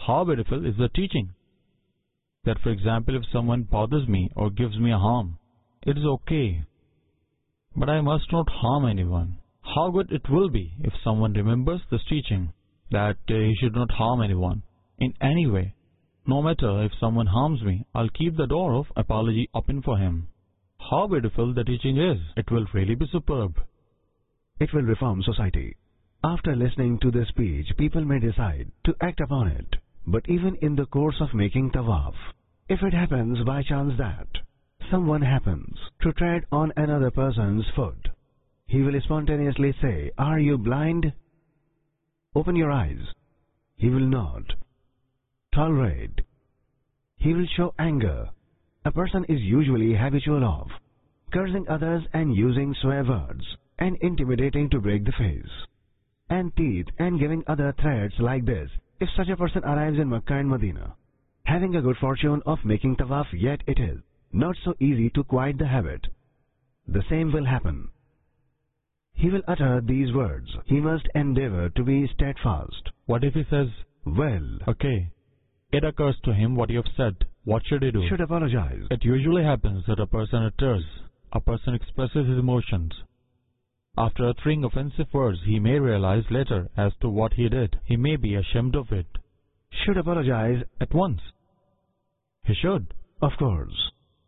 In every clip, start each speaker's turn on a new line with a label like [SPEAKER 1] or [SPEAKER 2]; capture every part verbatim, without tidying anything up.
[SPEAKER 1] How beautiful is the teaching that, for example, if someone bothers me or gives me a harm, it is okay, but I must not harm anyone. How good it will be if someone remembers this teaching that uh, he should not harm anyone in any way. No matter if someone harms me, I'll keep the door of apology open for him. How beautiful the teaching is. It will really be superb.
[SPEAKER 2] It will reform society. After listening to this speech, people may decide to act upon it. But even in the course of making tawaf, if it happens by chance that someone happens to tread on another person's foot, he will spontaneously say, "Are you blind? Open your eyes." He will not tolerate. He will show anger. A person is usually habitual of cursing others and using swear words and intimidating to break the face and teeth and giving other threats like this. If such a person arrives in Makkah and Medina, having a good fortune of making tawaf, yet it is not so easy to quiet the habit, the same will happen. He will utter these words. He must endeavor to be steadfast.
[SPEAKER 1] What if he says,
[SPEAKER 2] Well,
[SPEAKER 1] okay, it occurs to him what you have said. What should he do?
[SPEAKER 2] Should apologize.
[SPEAKER 1] It usually happens that a person utters, a person expresses his emotions. After uttering offensive words, he may realize later as to what he did. He may be ashamed of it.
[SPEAKER 2] Should apologize
[SPEAKER 1] at once. He should.
[SPEAKER 2] Of course.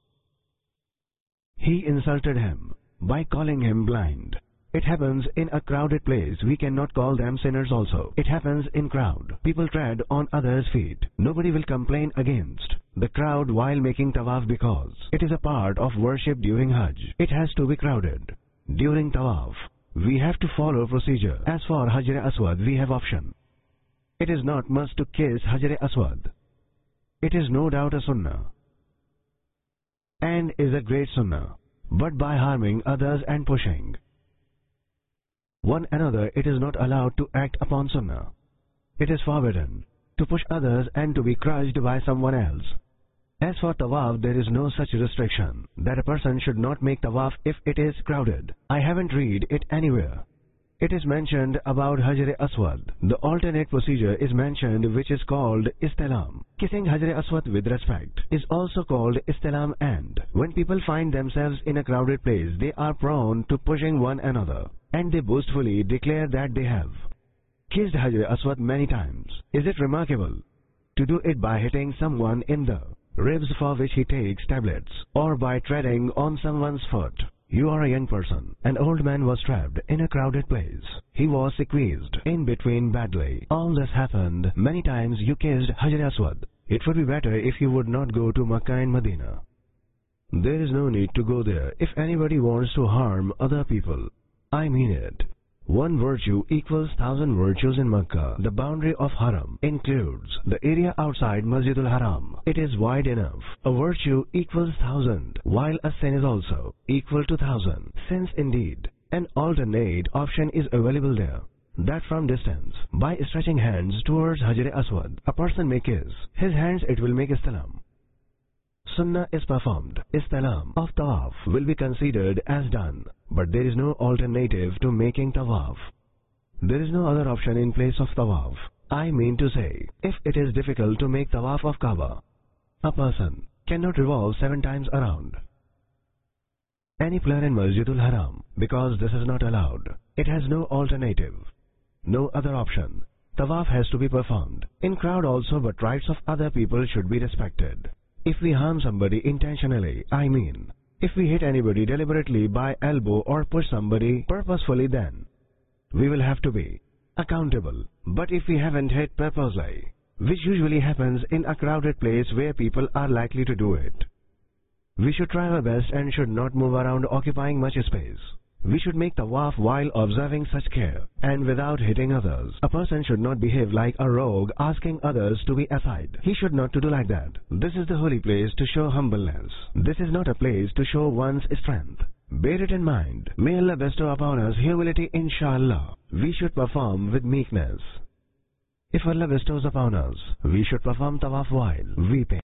[SPEAKER 2] He insulted him by calling him blind. It happens in a crowded place. We cannot call them sinners also. It happens in crowd. People tread on others' feet. Nobody will complain against the crowd while making tawaf because it is a part of worship during Hajj. It has to be crowded. During tawaf, we have to follow procedure. As for Hajar Aswad, we have option. It is not must to kiss Hajar Aswad. It is no doubt a sunnah and is a great sunnah, but by harming others and pushing one another, it is not allowed to act upon sunnah. It is forbidden to push others and to be crushed by someone else. As for tawaf, there is no such restriction that a person should not make tawaf if it is crowded. I haven't read it anywhere. It is mentioned about Hajar Aswad. The alternate procedure is mentioned which is called Istilam. Kissing Hajar Aswad with respect is also called Istilam, and when people find themselves in a crowded place, they are prone to pushing one another and they boastfully declare that they have kissed Hajar Aswad many times. Is it remarkable to do it by hitting someone in the ribs for which he takes tablets, or by treading on someone's foot? You are a young person. An old man was trapped in a crowded place. He was squeezed in between badly. All this happened many times. You kissed Hajar Aswad. It would be better if you would not go to Makkah and Medina. There is no need to go there if anybody wants to harm other people. I mean it. One virtue equals thousand virtues in Makkah. The boundary of Haram includes the area outside Masjidul Haram. It is wide enough. A virtue equals thousand, while a sin is also equal to thousand. Since indeed an alternate option is available there, that from distance, by stretching hands towards Hajar Aswad, a person may kiss his hands, it will make Istilam. Sunnah is performed. Istilam of tawaf will be considered as done, but there is no alternative to making tawaf. There is no other option in place of tawaf. I mean to say, if it is difficult to make tawaf of Kaaba, a person cannot revolve seven times around any pillar in Masjidul Haram because this is not allowed. It has no alternative, no other option. Tawaf has to be performed in crowd also, but rights of other people should be respected. If we harm somebody intentionally, I mean, if we hit anybody deliberately by elbow or push somebody purposefully, then we will have to be accountable. But if we haven't hit purposely, which usually happens in a crowded place where people are likely to do it, we should try our best and should not move around occupying much space. We should make tawaf while observing such care and without hitting others. A person should not behave like a rogue asking others to be aside. He should not to do like that. This is the holy place to show humbleness. This is not a place to show one's strength. Bear it in mind. May Allah bestow upon us humility, inshallah. We should perform with meekness. If Allah bestows upon us, we should perform tawaf while weeping.